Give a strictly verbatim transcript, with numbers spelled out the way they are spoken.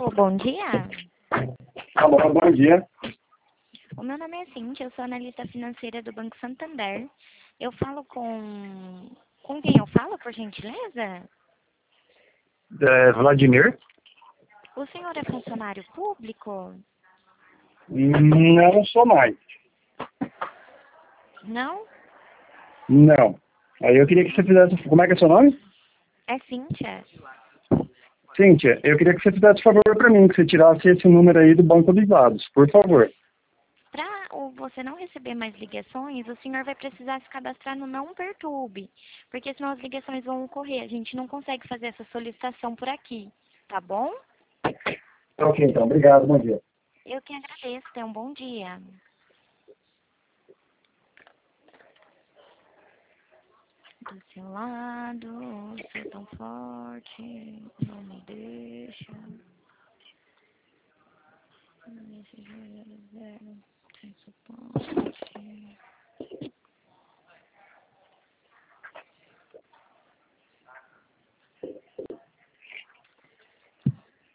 Alô, bom dia. Alô, bom dia. O meu nome é Cíntia, eu sou analista financeira do Banco Santander. Eu falo com... Com quem eu falo, por gentileza? É, Vladimir? O senhor é funcionário público? Não sou mais. Não? Não. Aí eu queria que você fizesse... Como é que é seu nome? É Cíntia. Cíntia, eu queria que você fizesse favor para mim, que você tirasse esse número aí do banco dos dados, por favor. Para você não receber mais ligações, o senhor vai precisar se cadastrar no Não Perturbe, porque senão as ligações vão ocorrer. A gente não consegue fazer essa solicitação por aqui, tá bom? Ok, então. Obrigado. Bom dia. Eu que agradeço. Tenha um bom dia. Do seu lado, sou tão forte, não me deixa. Esse zero, zero, sem suporte.